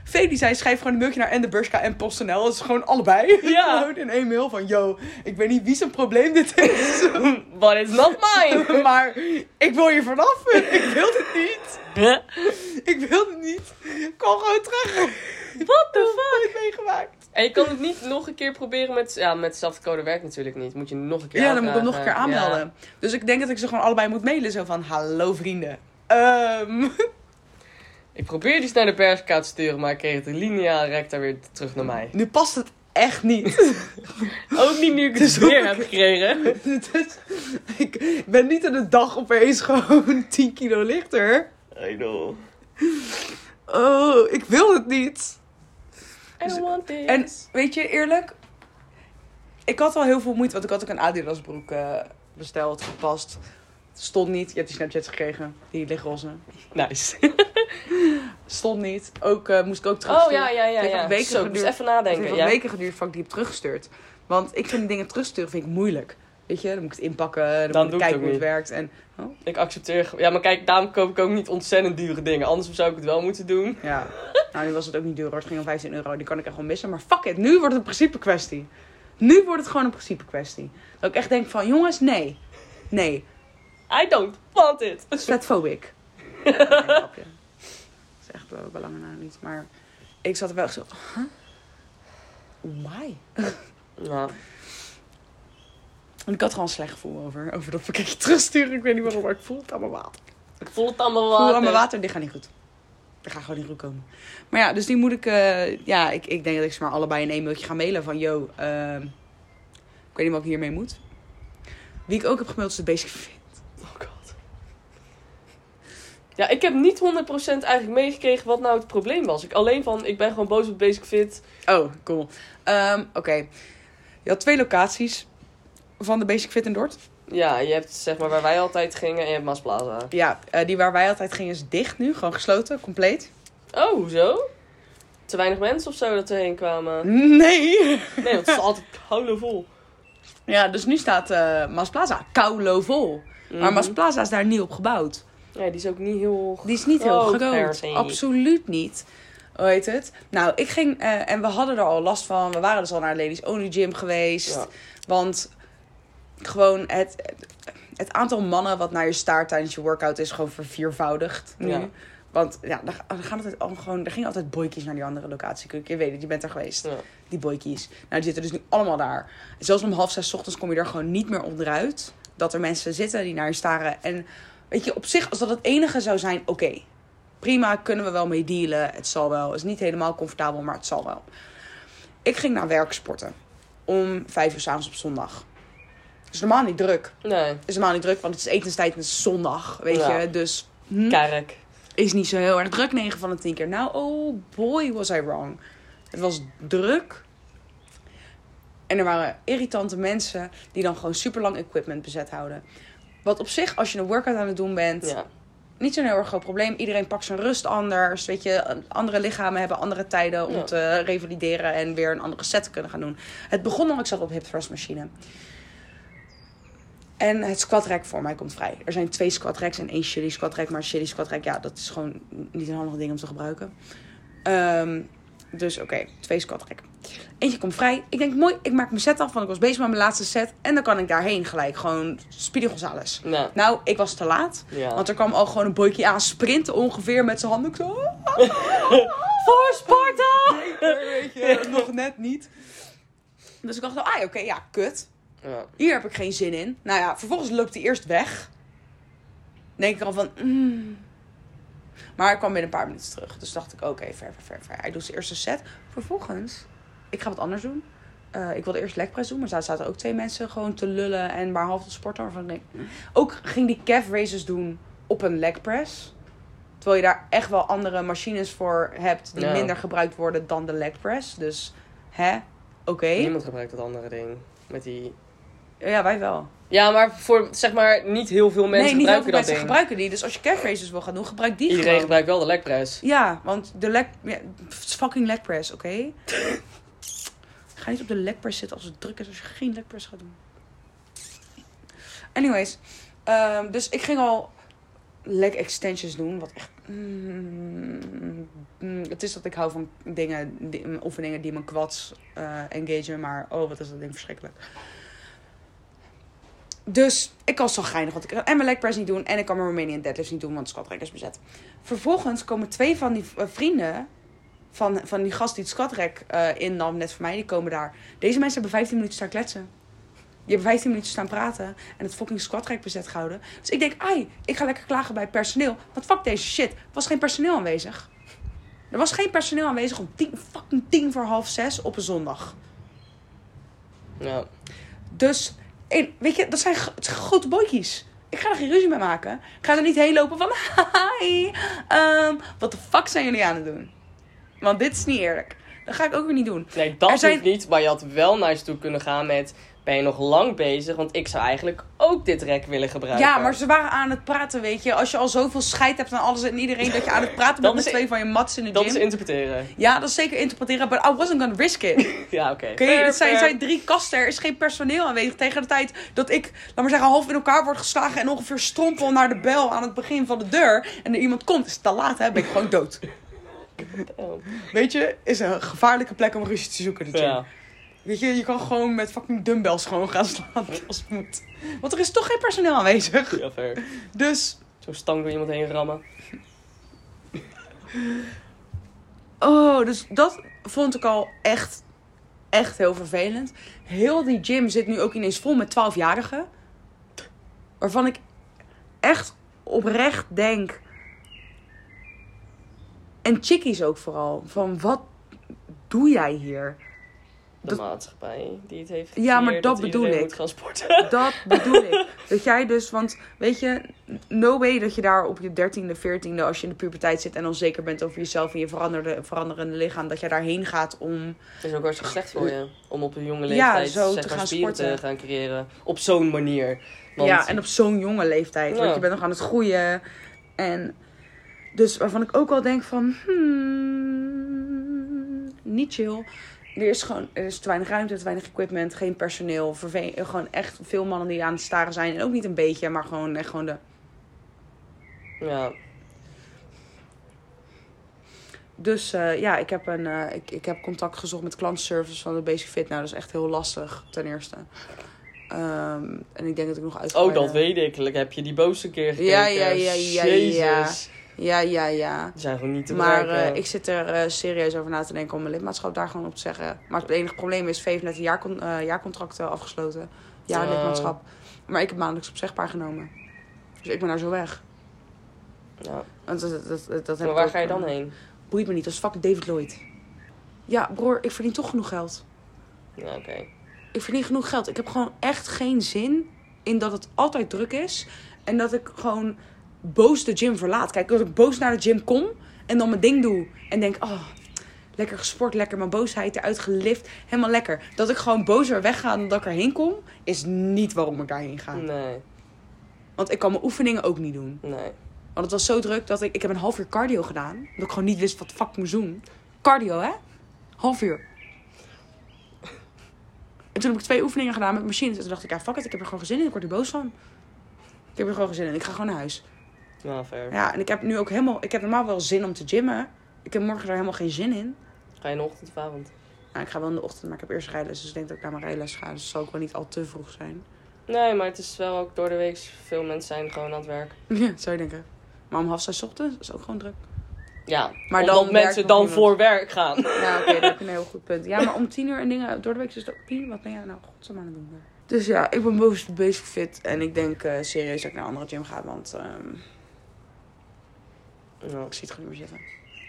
Vee die zei, schrijf gewoon een mailtje naar en de Bershka en PostNL. Dat is gewoon allebei. Ja. Gewoon in één mail van, yo, ik weet niet wie zijn probleem dit is. But it's not mine. Maar ik wil hier vanaf. Ik wil dit niet. Huh? Ik wil het niet. Kom gewoon terug. What the fuck? Ik meegemaakt. En je kan het niet nog een keer proberen met... Ja, met hetzelfde code werkt natuurlijk niet. Moet je nog een keer Ja, dan moet ik hem nog een keer aanvragen. aanmelden. Dus ik denk dat ik ze gewoon allebei moet mailen. Zo van, hallo vrienden. Ehm... Ik probeerde iets naar de Bershka te sturen, maar ik kreeg het lineaal rector weer terug naar mij. Nu past het echt niet. Ook niet nu ik het Dus weer ook- heb gekregen. Dus, ik ben niet aan de dag opeens gewoon tien kilo lichter. I know. Oh, ik wil het niet. I don't want this. En weet je, eerlijk. Ik had al heel veel moeite, want ik had ook een Adidas broek uh, besteld, gepast. Stond niet. Je hebt die Snapchats gekregen. Die lichtroze. Nice. Stond niet. Ook uh, moest ik ook Oh terugsturen. ja, ja, ja. Het heeft ja. wat weken Zo, dus geduurd. even Het nadenken. heeft Ja. wat weken geduurd voordat ik die heb teruggestuurd. Want ik vind dingen terugsturen vind ik moeilijk. Weet je, dan moet ik het inpakken. Dan, Dan moet ik doe ik kijken het hoe ook het werkt. En, oh, Ik accepteer... ge- Ja, maar kijk, daarom koop ik ook niet ontzettend dure dingen. Anders zou ik het wel moeten doen. ja. Nou, nu was het ook niet duur hoor. Het ging om vijftien euro. Die kan ik echt gewoon missen. Maar fuck it. Nu wordt het een principe kwestie. Nu wordt het gewoon een principe kwestie. Dat ik echt denk van, jongens, nee. Nee. I don't want it. Fatphobic. Nee, grapje. Dat is echt wel belangrijk nou niet. Maar ik zat er wel echt zo... Huh? Why? Ja. En ik had gewoon een slecht gevoel over. Over dat pakketje terugsturen. Ik weet niet waarom, maar ik voel het aan mijn water. Ik voel het allemaal Ik wel. voel aan mijn water, dit gaat niet goed. Dit gaat gewoon niet goed komen. Maar ja, dus die moet ik... Uh, ja, ik, ik denk dat ik ze maar allebei in één mailtje ga mailen. Van, yo, uh, ik weet niet wat ik hiermee moet. Wie ik ook heb gemaild is de Basic Fit. Oh god. Ja, ik heb niet honderd procent eigenlijk meegekregen wat nou het probleem was. Ik alleen van, ik ben gewoon boos op Basic Fit. Oh, cool. Um, Oké. Okay. Je had twee locaties van de Basic Fit in Dordt. Ja, je hebt zeg maar waar wij altijd gingen en je hebt Maasplaza. Ja, uh, die waar wij altijd gingen is dicht nu. Gewoon gesloten, compleet. Oh, hoezo? Te weinig mensen of zo dat erheen kwamen? Nee. Nee, want het is altijd koude vol. Ja, dus nu staat uh, Maasplaza koulo vol. Mm-hmm. Maar Maasplaza is daar nieuw op gebouwd. Ja, die is ook niet heel Die is niet heel groot, groot. per se. Absoluut niet. Hoe heet het? Nou, ik ging... Uh, en we hadden er al last van. We waren dus al naar Ladies Only Gym geweest. Ja. Want gewoon het, het aantal mannen wat naar je staart tijdens je workout is gewoon verviervoudigd nu. Ja. Want ja, er, gaan altijd al gewoon, er gingen altijd boykies naar die andere locatie. Je weet het, je bent er geweest. Ja. Die boykies. Nou, die zitten dus nu allemaal daar. En zelfs om half zes 's ochtends kom je er gewoon niet meer onderuit. Dat er mensen zitten die naar je staren. En weet je, op zich, als dat het enige zou zijn, oké. Okay. Prima, kunnen we wel mee dealen. Het zal wel. Het is niet helemaal comfortabel, maar het zal wel. Ik ging naar werk sporten. Om vijf uur 's avonds op zondag. Het is normaal niet druk. Nee. Het is normaal niet druk, want het is etenstijd en het is zondag, weet ja. je. Dus... Hm, Kerk. Is niet zo heel erg druk, negen van de tien keer. Nou, oh boy, was I wrong. Het was druk. En er waren irritante mensen die dan gewoon super lang equipment bezet houden. Wat op zich, als je een workout aan het doen bent... Ja. Niet zo'n heel erg groot probleem. Iedereen pakt zijn rust anders. Weet je, andere lichamen hebben andere tijden om ja. te revalideren en weer een andere set te kunnen gaan doen. Het begon al, ik zat op hip thrust machine. En het squat rack voor mij komt vrij. Er zijn twee squat racks en één chili squat rack. Maar chili squat rack, ja, dat is gewoon niet een handig ding om te gebruiken. Um, dus oké, okay, twee squat rack. Eentje komt vrij. Ik denk, mooi, ik maak mijn set af, want ik was bezig met mijn laatste set. En dan kan ik daarheen gelijk. Gewoon Speedy Gonzales. Nee. Nou, ik was te laat. Ja. Want er kwam al gewoon een boykie aan sprinten ongeveer met zijn handen. Ik zo... Voor Sparta! Weet je, nog net niet. Dus ik dacht, ah oké, okay, ja, kut. Ja. Hier heb ik geen zin in. Nou ja, vervolgens loopt hij eerst weg. Dan denk ik al van... Mm. Maar hij kwam binnen een paar minuten terug. Dus dacht ik, oké, okay, ver, ver, ver, ver. Hij doet zijn eerste set. Vervolgens, ik ga wat anders doen. Uh, ik wilde eerst legpress doen. Maar daar zaten ook twee mensen gewoon te lullen en maar half te sporten. Waarvan ik denk, ook ging die calf raises doen op een legpress. Terwijl je daar echt wel andere machines voor hebt die ja. minder gebruikt worden dan de legpress. Dus, hè, oké. Okay. Niemand gebruikt dat andere ding. Met die... Ja, wij wel. Ja, maar voor, zeg maar, niet heel veel mensen nee, niet gebruiken heel veel dat mensen ding. gebruiken die. Dus als je calf raises wil gaan doen, gebruik die Iedereen gewoon. gebruikt wel de legpress. Ja, want de leg... Ja, fucking legpress, oké? Okay? Ga niet op de legpress zitten als het druk is als je geen legpress gaat doen. Anyways. Um, dus ik ging al leg extensions doen. Wat echt... Mm, mm, het is dat ik hou van dingen, die, oefeningen die mijn quads uh, engagen. Maar oh, wat is dat ding verschrikkelijk. Dus ik was zo geinig, want ik kan en mijn leg press niet doen. En ik kan mijn Romanian deadlifts niet doen, want de squat rack is bezet. Vervolgens komen twee van die uh, vrienden... Van, van die gast die het squat rack uh, innam, net voor mij, die komen daar. Deze mensen hebben vijftien minuten staan kletsen. Die hebben vijftien minuten staan praten. En het fucking squat rack bezet gehouden. Dus ik denk, ai, ik ga lekker klagen bij personeel. Want fuck deze shit. Er was geen personeel aanwezig. Er was geen personeel aanwezig om tien, fucking tien voor half zes op een zondag. Ja. Dus, en, weet je, dat zijn, het zijn grote bootjes. Ik ga er geen ruzie mee maken. Ik ga er niet heen lopen van, hi, um, wat de fuck zijn jullie aan het doen? Want dit is niet eerlijk. Dat ga ik ook weer niet doen. Nee, dat zijn... hoeft niet. Maar je had wel naar ze toe kunnen gaan met... Ben je nog lang bezig? Want ik zou eigenlijk ook dit rek willen gebruiken. Ja, maar ze waren aan het praten, weet je. Als je al zoveel scheid hebt aan alles en iedereen... dat je aan het praten bent met twee van je mats in de gym. Dat is interpreteren. Ja, dat is zeker interpreteren. But I wasn't gonna risk it. Ja, oké. Okay. Het zijn, zijn drie kasten. Er is geen personeel aanwezig. Tegen de tijd dat ik, laat maar zeggen, half in elkaar word geslagen... en ongeveer strompel naar de bel aan het begin van de deur... en er iemand komt, is het te laat, hè? Ben ik gewoon dood. Weet je, is een gevaarlijke plek om ruzie te zoeken, de gym. Ja. Weet je, je kan gewoon met fucking dumbbells gewoon gaan slaan als het moet. Want er is toch geen personeel aanwezig. Ja, fair. Dus... Zo'n stang door iemand heen rammen. Oh, dus dat vond ik al echt, echt heel vervelend. Heel die gym zit nu ook ineens vol met twaalfjarigen. Waarvan ik echt oprecht denk... En chickies ook vooral. Van, wat doe jij hier? De dat... maatschappij die het heeft Ja, maar dat, dat bedoel ik. Moet gaan sporten. Dat bedoel ik. Dat jij dus, want weet je, no way dat je daar op je dertiende, veertiende, als je in de puberteit zit en onzeker bent over jezelf en je veranderde, veranderende lichaam, dat jij daarheen gaat om... Dat is ook hartstikke slecht voor je. Om op een jonge leeftijd ja, zo zeg te maar, gaan spieren sporten. te gaan creëren. Op zo'n manier. Want... Ja, en op zo'n jonge leeftijd. Ja. Want je bent nog aan het groeien. En dus waarvan ik ook al denk van, hmm, niet chill. Er is gewoon er is te weinig ruimte, te weinig equipment, geen personeel. Verve- gewoon echt veel mannen die aan het staren zijn. En ook niet een beetje, maar gewoon echt gewoon de... Ja. Dus uh, ja, ik heb, een, uh, ik, ik heb contact gezocht met klantenservice van de Basic Fit. Nou, dat is echt heel lastig, ten eerste. Um, en ik denk dat ik nog uit. Oh, dat weet ik. Heb je die boze keer gekeken? Ja, ja, ja, ja, Jezus. ja. Ja, ja, ja. Die zijn gewoon niet te Maar bereiken. uh, ik zit er uh, serieus over na te denken om mijn lidmaatschap daar gewoon op te zeggen. Maar het enige probleem is, V heeft net een jaarcon- uh, jaarcontract uh, afgesloten. Ja, Oh. lidmaatschap. Maar ik heb maandelijks opzegbaar genomen. Dus ik ben daar zo weg. Ja. Want dat, dat, dat, dat heb Maar ik waar ook, ga je dan uh, heen? Boeit me niet, dat is fucking David Lloyd. Ja, broer, ik verdien toch genoeg geld. Ja, oké. Okay. Ik verdien genoeg geld. Ik heb gewoon echt geen zin in dat het altijd druk is. En dat ik gewoon boos de gym verlaat. Kijk, dat ik boos naar de gym kom en dan mijn ding doe. En denk, oh, lekker gesport, lekker mijn boosheid eruit gelift. Helemaal lekker. Dat ik gewoon bozer wegga dan dat ik erheen kom, is niet waarom ik daarheen ga. Nee. Want ik kan mijn oefeningen ook niet doen. Nee. Want het was zo druk dat ik... Ik heb een half uur cardio gedaan. Dat ik gewoon niet wist wat de fuck ik moest doen. Cardio, hè? Half uur. En toen heb ik twee oefeningen gedaan met machines. En toen dacht ik, ja, fuck it. Ik heb er gewoon geen zin in. Ik word er boos van. Ik heb er gewoon geen zin in. Ik ga gewoon naar huis. Ja, fair. Ja, en ik heb nu ook helemaal... Ik heb normaal wel zin om te gymmen. Ik heb morgen er helemaal geen zin in. Ga je in de ochtend of avond? Nou, ik ga wel in de ochtend, maar ik heb eerst rijles. Dus ik denk dat ik naar mijn rijles ga. Dus het zal ook wel niet al te vroeg zijn. Nee, maar het is wel ook door de week. Veel mensen zijn gewoon aan het werk. Ja, zou je denken. Maar om half zes ochtends is ook gewoon druk. Ja, maar omdat dan mensen dan voor werk gaan. Ja, oké, okay, dat heb je een heel goed punt. Ja, maar om tien uur en dingen door de week is het ook tien. Wat ben jij nou godsam aan het doen? Dus ja, ik ben boven de Basic Fit. En ik denk uh, serieus dat ik naar een andere gym ga. Want um, ja. ik zie het gewoon niet meer zitten.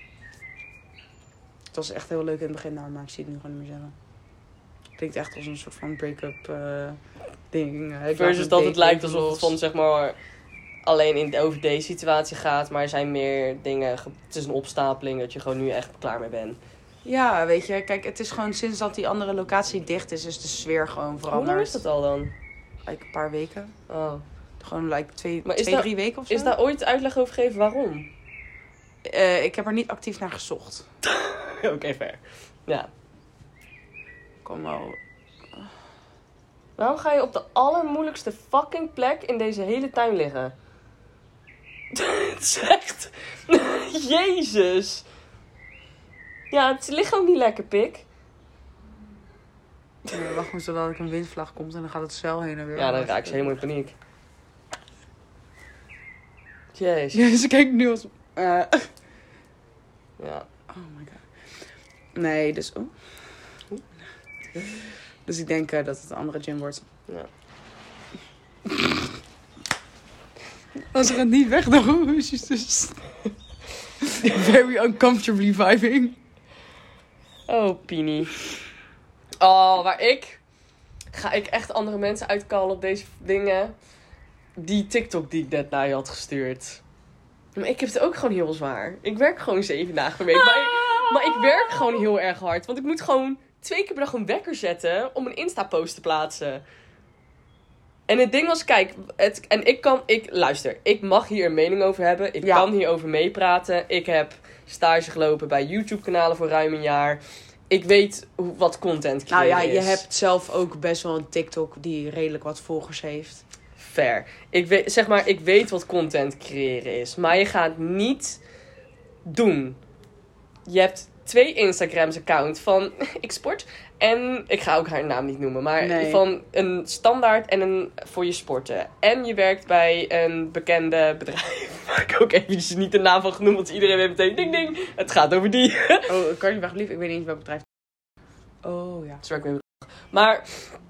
Het was echt heel leuk in het begin daar, maar ik zie het nu gewoon niet meer zitten. Het klinkt echt als een soort van break-up uh, ding. Uh, Versus dat het lijkt alsof het van, zeg maar, alleen in, over deze situatie gaat. Maar er zijn meer dingen. Het is een opstapeling dat je gewoon nu echt klaar mee bent. Ja, weet je. Kijk, het is gewoon sinds dat die andere locatie dicht is, is de sfeer gewoon veranderd. Hoe lang is dat al dan? Like een paar weken. Oh. Gewoon like twee, maar twee daar, drie weken of zo. Is daar ooit uitleg over gegeven waarom? Uh, ik heb er niet actief naar gezocht. Oké, okay, fair. Ja. Kom wel. Waarom ga je op de allermoeilijkste fucking plek in deze hele tuin liggen? Het is echt... Jezus. Ja, het ligt ook niet lekker, pik. Nee, wacht maar zodat ik een windvlaag komt en dan gaat het cel heen en weer. Ja, dan raak ik helemaal in paniek. Jezus. Ja, ze kijkt nu als... Uh. Ja. Oh my god. Nee, dus... Oh. Dus ik denk uh, dat het een andere gym wordt. Ja. Als ze gaat niet weg, dan is she's just very uncomfortably vibing. Oh, Pini. Oh, waar ik... Ga ik echt andere mensen uitkallen op deze dingen. Die TikTok die ik net naar je had gestuurd. Maar ik heb het ook gewoon heel zwaar. Ik werk gewoon zeven dagen per week. Maar ik, maar ik werk gewoon heel erg hard. Want ik moet gewoon twee keer per dag een wekker zetten om een Insta-post te plaatsen. En het ding was, kijk, het, en ik kan, ik, luister, ik mag hier een mening over hebben. Ik Ja. kan hierover meepraten. Ik heb stage gelopen bij YouTube-kanalen voor ruim een jaar. Ik weet hoe, wat content Nou creëren ja, je is. hebt zelf ook best wel een TikTok die redelijk wat volgers heeft. Fair. Ik weet, zeg maar, ik weet wat content creëren is. Maar je gaat niet doen. Je hebt twee Instagrams account van ik sport. En ik ga ook haar naam niet noemen. Maar Nee. van een standaard en een voor je sporten. En je werkt bij een bekende bedrijf. Waar ik ook eventjes niet de naam van genoemd. Want iedereen weet meteen ding ding. Het gaat over die. Oh, kan je wacht lief? Ik weet niet eens welk bedrijf. Oh ja. Sorry, ik ben maar...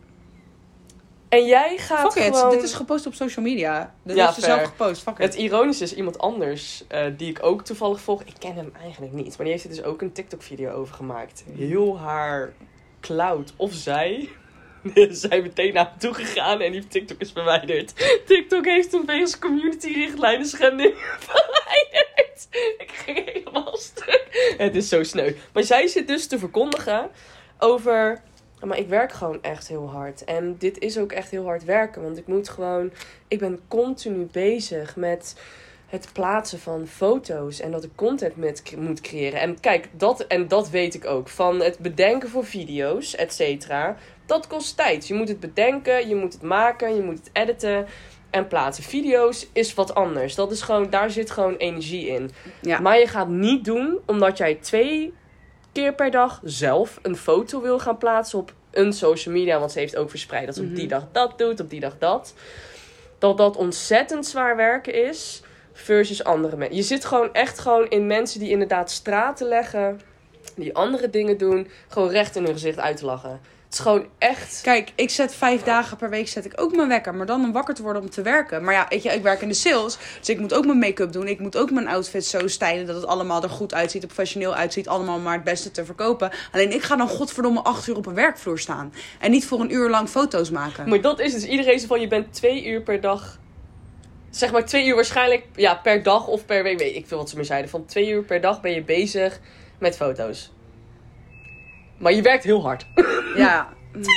En jij gaat Fuck it, gewoon... dit is gepost op social media. Dit Ja, heeft ze zelf fair. gepost, fuck it. Het ironische is, iemand anders uh, die ik ook toevallig volg, ik ken hem eigenlijk niet, maar die heeft er dus ook een TikTok-video over gemaakt. Heel haar cloud, of zij, zijn meteen naar hem toe gegaan en die TikTok is verwijderd. TikTok heeft hem wegens community-richtlijnen schending verwijderd. Ik ging helemaal stuk. Het is zo sneu. Maar zij zit dus te verkondigen over... Maar ik werk gewoon echt heel hard. En dit is ook echt heel hard werken. Want ik moet gewoon... Ik ben continu bezig met het plaatsen van foto's. En dat ik content met, moet creëren. En kijk, dat, en dat weet ik ook. Van het bedenken voor video's, et cetera. Dat kost tijd. Je moet het bedenken, je moet het maken, je moet het editen en plaatsen. Video's is wat anders. Dat is gewoon, daar zit gewoon energie in. Ja. Maar je gaat niet doen omdat jij twee... keer per dag zelf een foto wil gaan plaatsen op een social media. Want ze heeft ook verspreid dat ze Mm-hmm. op die dag dat doet, op die dag dat. Dat dat ontzettend zwaar werken is versus andere mensen. Je zit gewoon echt gewoon in mensen die inderdaad straten leggen. Die andere dingen doen. Gewoon recht in hun gezicht uit te lachen. Het is gewoon echt... Kijk, ik zet vijf dagen per week zet ik ook mijn wekker. Maar dan om wakker te worden om te werken. Maar ja, weet je, ik werk in de sales. Dus ik moet ook mijn make-up doen. Ik moet ook mijn outfit zo stylen dat het allemaal er goed uitziet. Er professioneel uitziet. Allemaal maar het beste te verkopen. Alleen ik ga dan godverdomme acht uur op een werkvloer staan. En niet voor een uur lang foto's maken. Maar dat is dus iedereen zo van, je bent twee uur per dag... Zeg maar twee uur waarschijnlijk, ja, per dag of per week. Weet ik veel wat ze meer zeiden. Van twee uur per dag ben je bezig met foto's. Maar je werkt heel hard. Ja.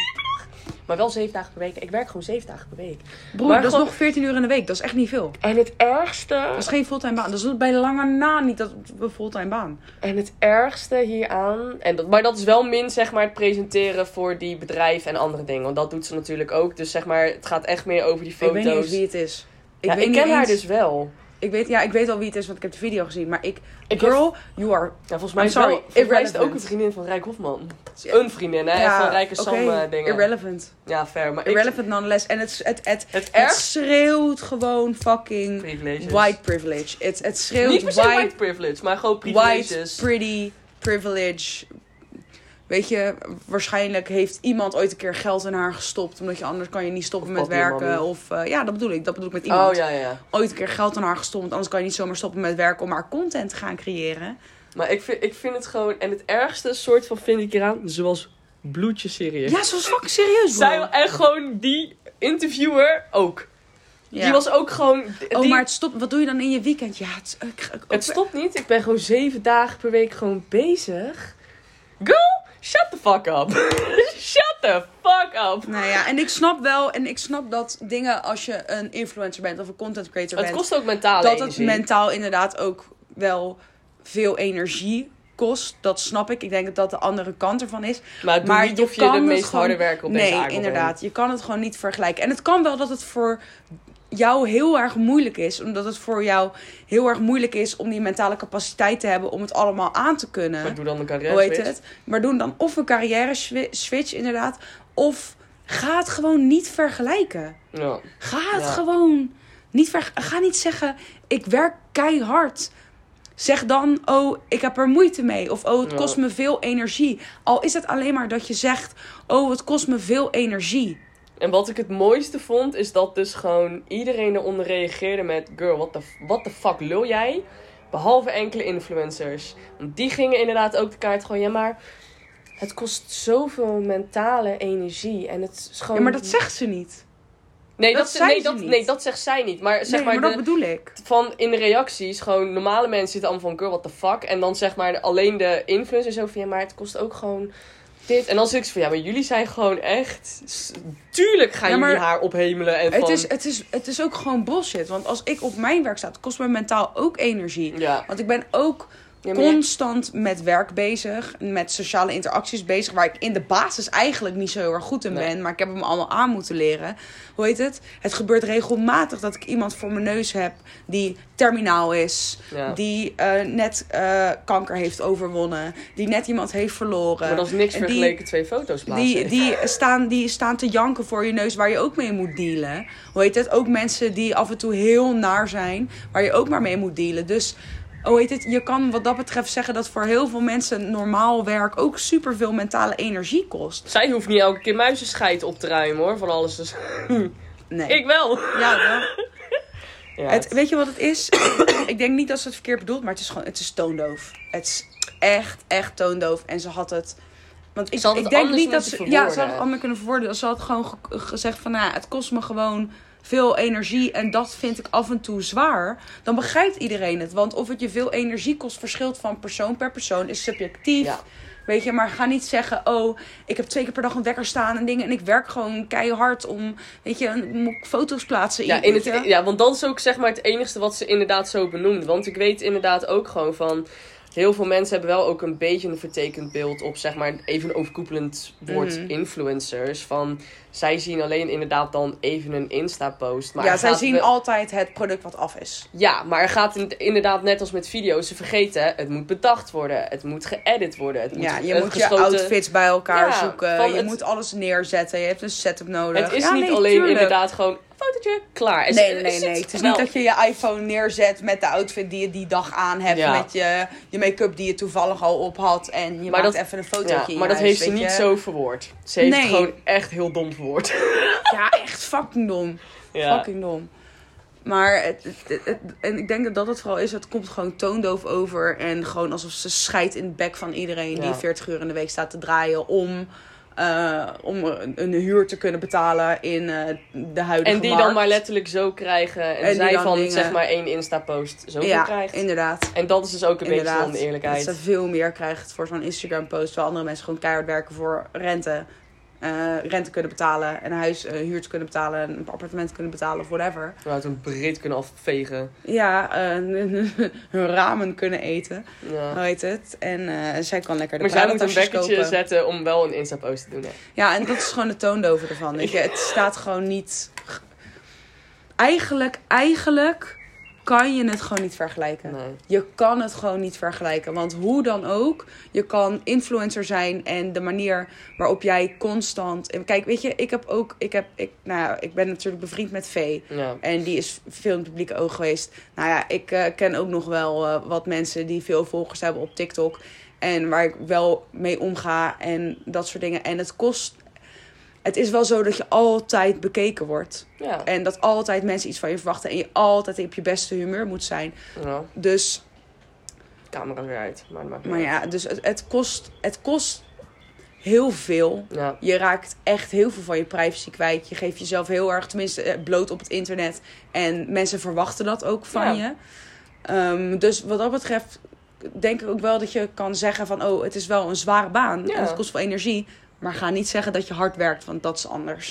Maar wel zeven dagen per week. Ik werk gewoon zeven dagen per week. Broer, Maar dat gewoon- is nog veertien uur in de week. Dat is echt niet veel. En het ergste... Dat is geen fulltime baan. Dat is bij lange na niet dat een fulltime baan. En het ergste hieraan... En dat, maar dat is wel min, zeg maar, het presenteren voor die bedrijven en andere dingen. Want dat doet ze natuurlijk ook. Dus zeg maar, het gaat echt meer over die Ik foto's. weet niet eens wie het is. Ik, ja, weet ik niet ken haar eens- dus wel. Ik weet, ja, ik weet al wie het is, want ik heb de video gezien. Maar ik... Ik Girl, you are... Ja, volgens mij I'm is, wel, sorry, volgens mij is het ook irrelevant. een vriendin van Rijk Hofman. Het is een vriendin, hè? van Rijke Sam oké, eh, dingen. irrelevant. Ja, fair. Maar Irrelevant nonetheless. En het, het, het, Het het erg- schreeuwt gewoon fucking Privileges. white privilege. Het, het schreeuwt Niet per se white, white privilege, maar gewoon white, privileges. pretty privilege. Weet je, waarschijnlijk heeft iemand ooit een keer geld in haar gestopt. Omdat je anders kan je niet stoppen Of met papi en werken. mami. Of uh, ja, dat bedoel ik. Dat bedoel ik met iemand. Oh, ja, ja. Ooit een keer geld in haar gestopt. Want anders kan je niet zomaar stoppen met werken om haar content te gaan creëren. Maar ik vind, ik vind het gewoon... En het ergste soort van vind ik eraan, zoals bloedje serieus. Ja, zo is fucking serieus, bro. Zij, en gewoon die interviewer ook. Ja. Die was ook gewoon... Die, Oh, maar het stopt. Wat doe je dan in je weekend? Ja, het, ik, ik- het stopt niet. Ik ben gewoon zeven dagen per week gewoon bezig. Girl, shut the fuck up. Shut the fuck up. Nou ja, en ik snap wel, en ik snap dat dingen als je een influencer bent of een content creator Het bent, kost ook mentale dat het energie. mentaal inderdaad ook wel veel energie kost. Dat snap ik. Ik denk dat dat de andere kant ervan is. Maar het doet Maar niet je of je kan de het meest gewoon- harde werker op deze Nee, aardbol bent. inderdaad. Je kan het gewoon niet vergelijken. En het kan wel dat het voor jou heel erg moeilijk is. Omdat het voor jou heel erg moeilijk is om die mentale capaciteit te hebben om het allemaal aan te kunnen. Maar doe dan een carrière Hoe heet switch. het? Maar doe dan of een carrière swi- switch inderdaad. Of ga het gewoon niet vergelijken. Ja. Ga het Ja. gewoon niet ver. Ga niet zeggen, ik werk keihard. Zeg dan, oh, ik heb er moeite mee. Of, oh, het Ja. kost me veel energie. Al is het alleen maar dat je zegt, oh, het kost me veel energie. En wat ik het mooiste vond, is dat dus gewoon iedereen eronder reageerde met... Girl, what the, what the fuck lul jij? Behalve enkele influencers. Want die gingen inderdaad ook de kaart gewoon... Ja, maar het kost zoveel mentale energie. En het is gewoon... Ja, maar dat zegt ze niet. Nee, dat dat, zei nee, ze dat, niet. nee, dat zegt zij niet. Maar zeg nee, maar, maar de, dat bedoel ik. van in de reacties, gewoon normale mensen zitten allemaal van... Girl, what the fuck? En dan zeg maar alleen de influencers zo van... Ja, maar het kost ook gewoon... Dit. En dan zit ik van, ja, maar jullie zijn gewoon echt... Tuurlijk gaan Ja, maar jullie haar ophemelen. En Het, van, is, het, is, het is ook gewoon bullshit. Want als ik op mijn werk sta, het kost me mentaal ook energie. Ja. Want ik ben ook Ja, maar je- constant met werk bezig. Met sociale interacties bezig. Waar ik in de basis eigenlijk niet zo heel erg goed in Nee. ben. Maar ik heb hem allemaal aan moeten leren. Hoe heet het? Het gebeurt regelmatig dat ik iemand voor mijn neus heb die terminaal is. Ja. Die eh, net eh, kanker heeft overwonnen. Die net iemand heeft verloren. Maar dat is niks En die- vergeleken twee foto's plaatsen. Die, die, staan, die staan te janken voor je neus waar je ook mee moet dealen. Hoe heet het? Ook mensen die af en toe heel naar zijn. Waar je ook maar mee moet dealen. Dus hoe heet het? Je kan wat dat betreft zeggen dat voor heel veel mensen normaal werk ook superveel mentale energie kost. Zij hoeft niet elke keer muizenscheid op te ruimen hoor. Van alles. Dus... Nee. Ik wel. Ja, wel. Ja, Het, weet je wat het is? Ik denk niet dat ze het verkeerd bedoelt, maar het is gewoon, het is toondoof. Het is echt, echt toondoof. En ze had het... Want ik, Ze had ik het denk anders niet dat moeten ze... Ja, ze had verwoorden. het anders kunnen verwoorden. Ze had gewoon ge- gezegd van, nou, het kost me gewoon veel energie. En dat vind ik af en toe zwaar. Dan begrijpt iedereen het. Want of het je veel energie kost, verschilt van persoon per persoon. Is subjectief. Ja. Weet je, maar ga niet zeggen, oh, ik heb twee keer per dag een wekker staan en dingen. En ik werk gewoon keihard om, weet je, een- moet ik foto's plaatsen. Ja, in weet het, je? ja, want dat is ook zeg maar het enige wat ze inderdaad zo benoemde. Want ik weet inderdaad ook gewoon van... Heel veel mensen hebben wel ook een beetje een vertekend beeld op, zeg maar, even een overkoepelend woord Mhm. influencers. Van, zij zien alleen inderdaad dan even een Insta-post. Maar ja, er zij gaat zien wel- altijd het product wat af is. Ja, maar er gaat in- inderdaad net als met video's, ze vergeten, het moet bedacht worden. Het moet geëdit worden. Het moet Ja, je eh, moet geschoten- je outfits bij elkaar Ja, zoeken. van Je het- moet alles neerzetten. Je hebt een setup nodig. Het is Ja, niet nee, alleen tuurlijk. inderdaad gewoon, fotootje, klaar. Er Nee, zit- nee, er nee. zit nee. Het is wel- niet dat je je iPhone neerzet met de outfit die je die dag aan hebt. Ja. Met je, je make-up die je toevallig al op had. En je Maar maakt dat- even een fotootje Ja, in maar je dat huis, heeft ze weet niet je. zo verwoord. Ze heeft Nee. het gewoon echt heel dom verwoord. Ja, echt fucking dom. Ja. Fucking dom. Maar het, het, het- het- en ik denk dat dat het vooral is. Het komt gewoon toondoof over. En gewoon alsof ze scheidt in het bek van iedereen die Ja. veertig uur in de week staat te draaien. Om, eh, om een, een huur te kunnen betalen in eh, de huidige En die markt. dan maar letterlijk zo krijgen. En, En die zij dan van, dingen- zeg maar, één Insta-post zoveel Ja, krijgt. inderdaad. En dat is dus ook een beetje Inderdaad. oneerlijkheid. Dat ze veel meer krijgt voor zo'n Instagram-post. Terwijl andere mensen gewoon keihard werken voor rente. eh, rente kunnen betalen. En een huis eh, huur te kunnen betalen. Een appartement kunnen betalen of whatever. We hadden een breed kunnen afvegen. Ja, eh, hun ramen kunnen eten. Ja. Hoe heet het? En eh, zij kan lekker de Maar zij moet een Prada-tasjes wekkertje kopen. zetten om wel een Insta-post te doen. Hè? Ja, en dat is gewoon de toondover ervan. Weet je? Het staat gewoon niet... Eigenlijk, eigenlijk kan je het gewoon niet vergelijken. Nee. Je kan het gewoon niet vergelijken. Want hoe dan ook, je kan influencer zijn en de manier waarop jij constant... En kijk, weet je, ik heb ook... Ik, heb, ik, nou ja, ik ben natuurlijk bevriend met Vee. Ja. En die is veel in het publieke oog geweest. Nou ja, ik eh, ken ook nog wel eh, wat mensen die veel volgers hebben op TikTok. En waar ik wel mee omga en dat soort dingen. En het kost... Het is wel zo dat je altijd bekeken wordt. Ja. En dat altijd mensen iets van je verwachten. En je altijd op je beste humeur moet zijn. ja. Dus, Camera weer uit. Maar, dat maakt niet maar uit. ja, dus het, het, kost, het kost heel veel. Ja. Je raakt echt heel veel van je privacy kwijt. Je geeft jezelf heel erg, tenminste, eh, bloot op het internet. En mensen verwachten dat ook van Ja. je. Ehm, dus wat dat betreft denk ik ook wel dat je kan zeggen van... Oh, het is wel een zware baan. Ja. En het kost veel energie. Maar ga niet zeggen dat je hard werkt, want dat is anders.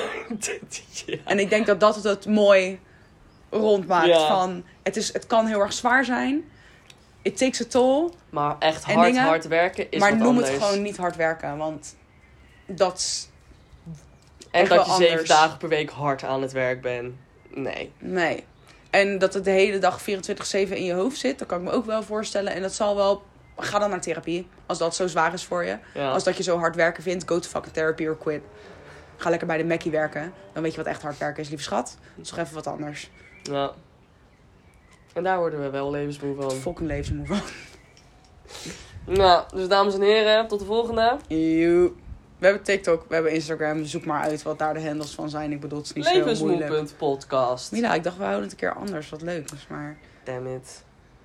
Ja. En ik denk dat dat het, het mooi rondmaakt. Ja. Van, het, is, het kan heel erg zwaar zijn. It takes a toll. Maar echt En hard, dingen, hard werken is maar wat noem anders. het gewoon niet hard werken. Want dat is... En echt dat wel je zeven anders. dagen per week hard aan het werk bent. Nee. Nee. En dat het de hele dag vierentwintig zeven in je hoofd zit, dat kan ik me ook wel voorstellen. En dat zal wel... Ga dan naar therapie. Als dat zo zwaar is voor je. Ja. Als dat je zo hard werken vindt, go to fucking therapy or quit. Ga lekker bij de Mackie werken. Dan weet je wat echt hard werken is, lieve schat. Dat is toch even wat anders. Ja. En daar worden we wel levensmoe van. Fucking levensmoe van. Nou, dus dames en heren, tot de volgende. Joe. We hebben TikTok, we hebben Instagram. Zoek maar uit wat daar de handles van zijn. Ik bedoel, het is niet zo moeilijk. Levensmoe.podcast. Mila, ik dacht we houden het een keer anders. Wat leuk, dus maar... Damn it.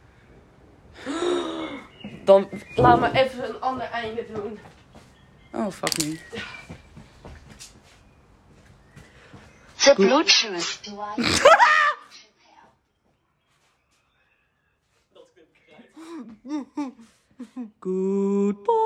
Dan laat me even een ander einde doen. Oh, fuck me. The Bluetooth device. Goodbye.